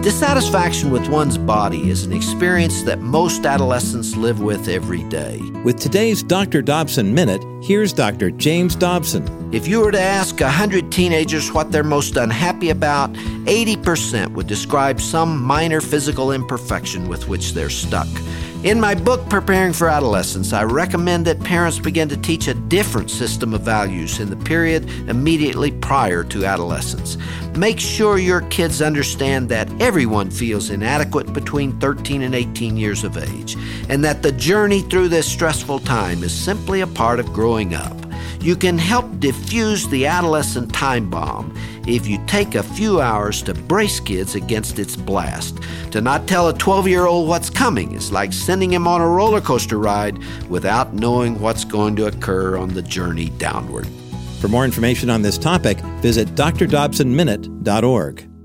Dissatisfaction with one's body is an experience that most adolescents live with every day. With today's Dr. Dobson Minute, here's Dr. James Dobson. If you were to ask 100 teenagers what they're most unhappy about, 80% would describe some minor physical imperfection with which they're stuck. In my book, Preparing for Adolescence, I recommend that parents begin to teach a different system of values in the period immediately prior to adolescence. Make sure your kids understand that everyone feels inadequate between 13 and 18 years of age, and that the journey through this stressful time is simply a part of growing up. You can help diffuse the adolescent time bomb if you take a few hours to brace kids against its blast. To not tell a 12-year-old what's coming is like sending him on a roller coaster ride without knowing what's going to occur on the journey downward. For more information on this topic, visit drdobsonminute.org.